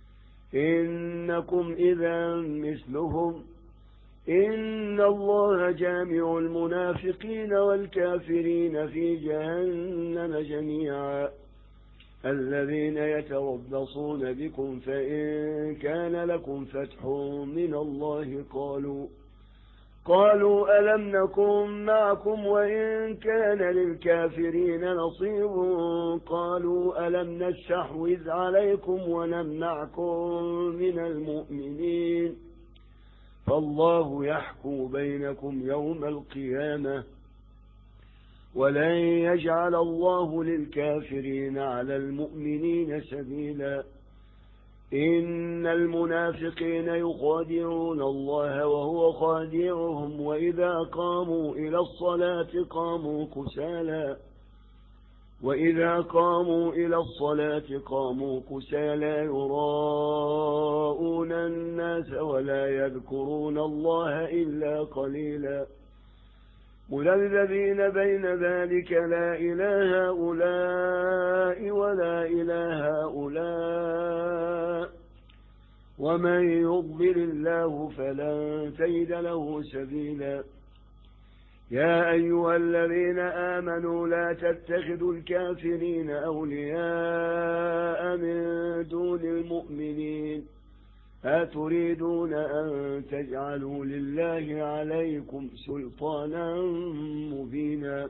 إنكم إذا مثلهم إن الله جامع المنافقين والكافرين في جهنم جميعا الذين يتربصون بكم فإن كان لكم فتح من الله قالوا قالوا ألم نكن معكم وإن كان للكافرين نصيب قالوا ألم نستحوذ عليكم ونمنعكم من المؤمنين فالله يحكم بينكم يوم القيامة ولن يجعل الله للكافرين على المؤمنين سبيلا إن المنافقين يخادعون الله وهو خادعهم وإذا قاموا إلى الصلاة قاموا كسالى وإذا قاموا إلى الصلاة قاموا كسالى يراءون الناس ولا يذكرون الله إلا قليلا مذبذبين بين ذلك لا إله هؤلاء ولا إله هؤلاء ومن يضلل الله فلن تجد له سبيلا يا أيها الذين آمنوا لا تتخذوا الكافرين أولياء من دون المؤمنين أتريدون أن تجعلوا لله عليكم سلطانا مبينا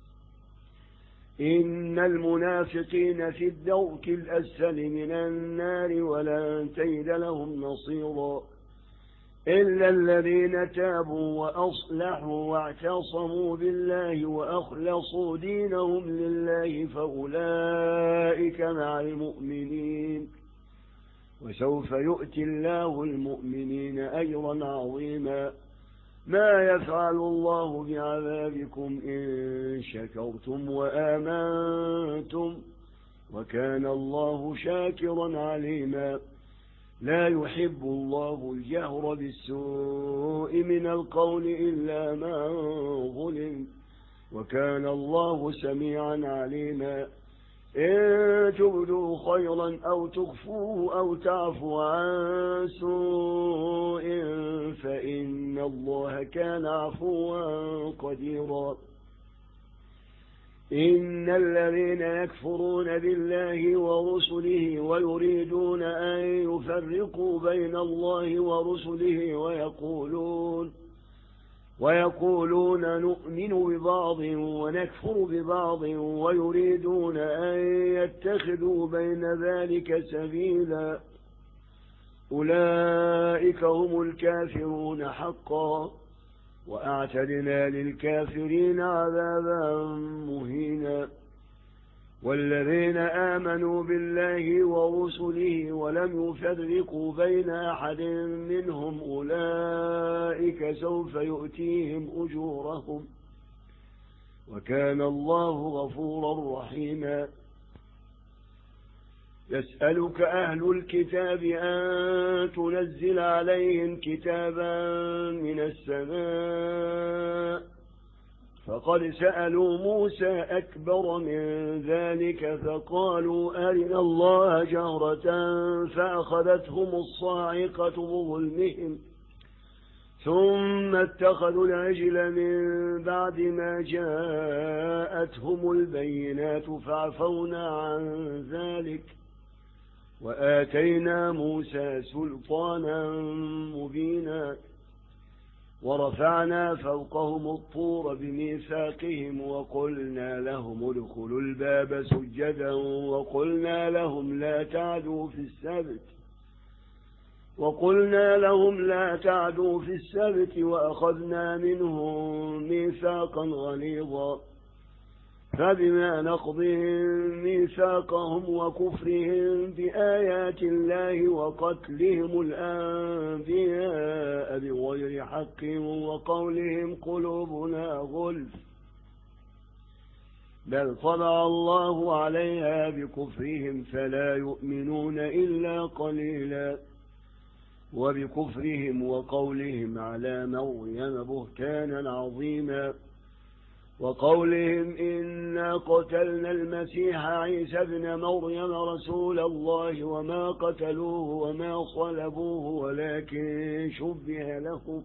إن المنافقين في الدرك الأسفل من النار ولن تجد لهم نصيرا إلا الذين تابوا وأصلحوا واعتصموا بالله وأخلصوا دينهم لله فأولئك مع المؤمنين وسوف يؤتي الله المؤمنين أجرا عظيما ما يفعل الله بعذابكم إن شكرتم وآمنتم وكان الله شاكرا عليما لا يحب الله الجهر بالسوء من القول إلا من ظلم وكان الله سميعا عليما إن تبدوا خيرا أو تخفوه أو تعفوا عن سوء فإن الله كان عفوا قديرا إن الذين يكفرون بالله ورسله ويريدون أن يفرقوا بين الله ورسله ويقولون ويقولون نؤمن ببعض ونكفر ببعض ويريدون أن يتخذوا بين ذلك سبيلا أولئك هم الكافرون حقا وأعتدنا للكافرين عذابا مهينا والذين آمنوا بالله ورسله ولم يفرقوا بين أحد منهم أولئك سوف يؤتيهم أجورهم وكان الله غفورا رحيما يسألك أهل الكتاب أن تنزل عليهم كتابا من السماء فقد سألوا موسى أكبر من ذلك فقالوا أرنا الله جهرة فأخذتهم الصاعقة بظلمهم ثم اتخذوا العجل من بعد ما جاءتهم البينات فعفونا عن ذلك وآتينا موسى سلطانا مبينا ورفعنا فوقهم الطور بميثاقهم وقلنا لهم ادخلوا الباب سجدا وقلنا لهم لا تعدوا في السبت وقلنا لهم لا تعدوا في السبت وأخذنا منهم ميثاقا غليظا فبما نقضهم ميثاقهم وكفرهم بآيات الله وقتلهم الأنبياء بغير حق وقولهم قلوبنا غلف بل طبع الله عليها بكفرهم فلا يؤمنون إلا قليلا وبكفرهم وقولهم على مريم بهتانا عظيما وقولهم إنا قتلنا المسيح عيسى ابن مريم رسول الله وما قتلوه وما صلبوه ولكن شبه لهم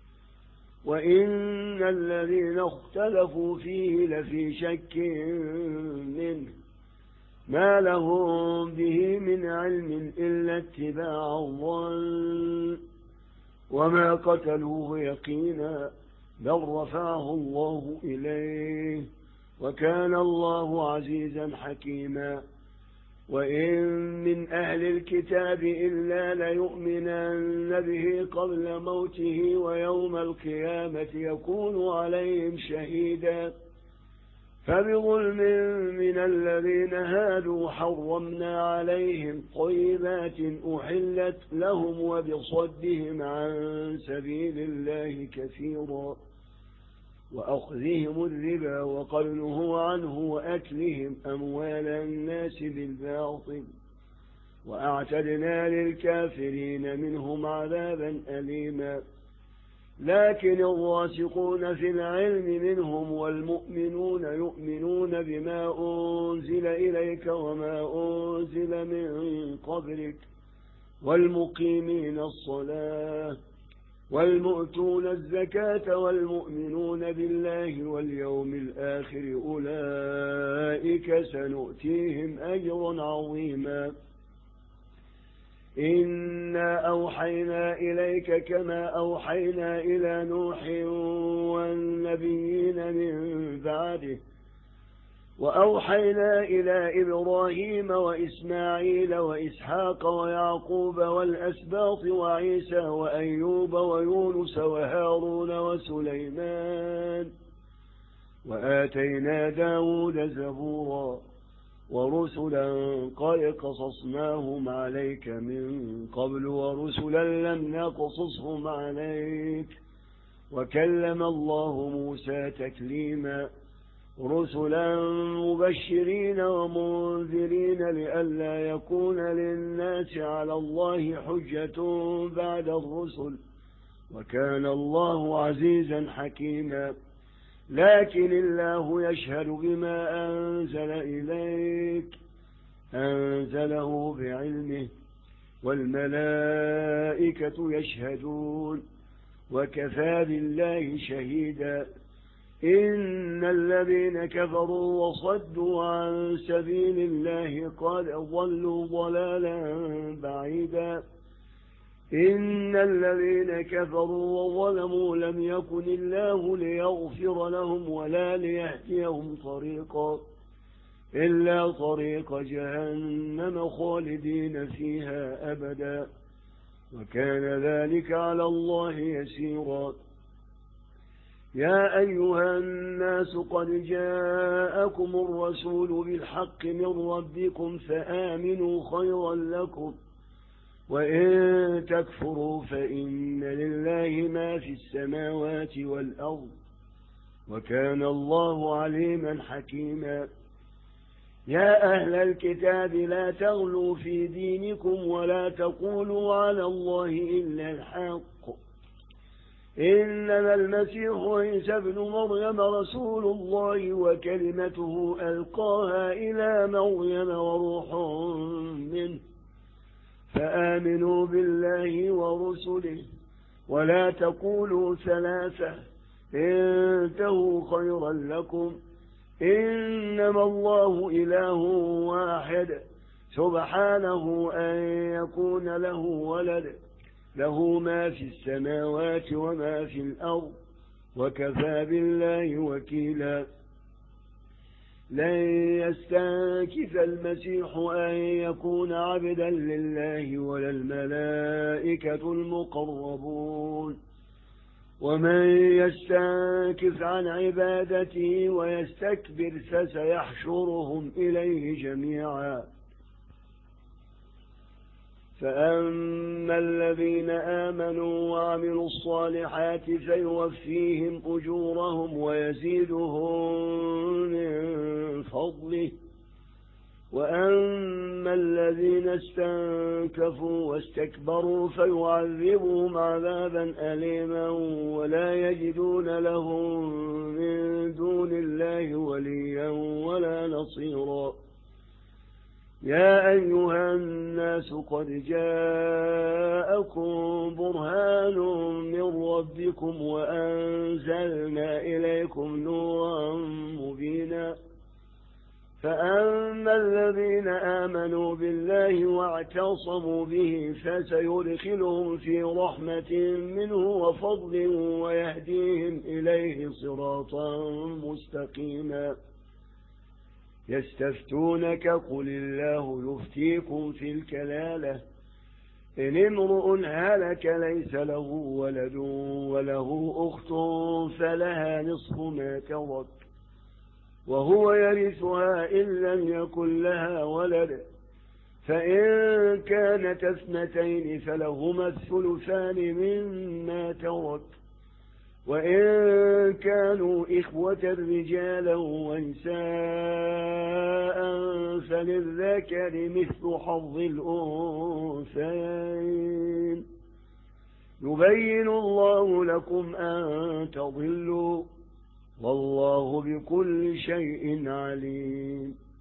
وإن الذين اختلفوا فيه لفي شك منه ما لهم به من علم إلا اتباع الظن وما قتلوه يقينا بل رفعه الله إليه وكان الله عزيزا حكيما وإن من أهل الكتاب إلا ليؤمنن به قبل موته ويوم القيامة يكون عليهم شهيدا فبظلم من الذين هادوا حرمنا عليهم طيبات أحلت لهم وبصدهم عن سبيل الله كثيرا وأخذهم الربا وقد نهوا عنه وأكلهم أموال الناس بالباطل وأعتدنا للكافرين منهم عذابا أليما لكن الراسخون في العلم منهم والمؤمنون يؤمنون بما أنزل إليك وما أنزل من قبلك والمقيمين الصلاة والمؤتون الزكاة والمؤمنون بالله واليوم الآخر أولئك سنؤتيهم أجرا عظيما إنا أوحينا إليك كما أوحينا إلى نوح والنبيين من بعده وأوحينا إلى إبراهيم وإسماعيل وإسحاق ويعقوب والأسباط وعيسى وأيوب ويونس وهارون وسليمان وآتينا داود زبورا ورسلا قد قصصناهم عليك من قبل ورسلا لم نقصصهم عليك وكلم الله موسى تكليما رسلا مبشرين ومنذرين لئلا يكون للناس على الله حجة بعد الرسل وكان الله عزيزا حكيما لكن الله يشهد بما أنزل إليك أنزله بعلمه والملائكة يشهدون وكفى بالله شهيدا إن الذين كفروا وصدوا عن سبيل الله قد ضلوا ضلالا بعيدا إن الذين كفروا وظلموا لم يكن الله ليغفر لهم ولا ليهديهم طريقا إلا طريق جهنم خالدين فيها أبدا وكان ذلك على الله يسيرا يا أيها الناس قد جاءكم الرسول بالحق من ربكم فآمنوا خيرا لكم وإن تكفروا فإن لله ما في السماوات والأرض وكان الله عليما حكيما يا أهل الكتاب لا تغلوا في دينكم ولا تقولوا على الله إلا الحق إنما المسيح عيسى ابن مريم رسول الله وكلمته ألقاها إلى مريم وروح منه فآمنوا بالله ورسله ولا تقولوا ثلاثة انتهوا خيرا لكم إنما الله إله واحد سبحانه أن يكون له ولد له ما في السماوات وما في الأرض وكفى بالله وكيلا لن يستنكف المسيح أن يكون عبدا لله ولا الملائكة المقربون ومن يستنكف عن عبادته ويستكبر فسيحشرهم إليه جميعا فأما الذين آمنوا وعملوا الصالحات فيوفيهم أجورهم ويزيدهم من فضله وأما الذين استنكفوا واستكبروا فيعذبهم عذابا أليما ولا يجدون لهم من دون الله وليا ولا نصيرا يا أيها الناس قد جاءكم برهان من ربكم وأنزلنا إليكم نورا مبينا فأما الذين آمنوا بالله واعتصموا به فسيدخلهم في رحمة منه وفضل ويهديهم إليه صراطا مستقيما يستفتونك قل الله يفتيكم في الكلالة إن امرؤ هلك ليس له ولد وله أخت فلها نصف ما ترك وهو يرثها إن لم يكن لها ولد فإن كانت اثنتين فلهما الثلثان مما ترك وإن كانوا إخوة رجالا ونساء فللذكر مثل حظ الأنثيين يبين الله لكم أن تضلوا والله بكل شيء عليم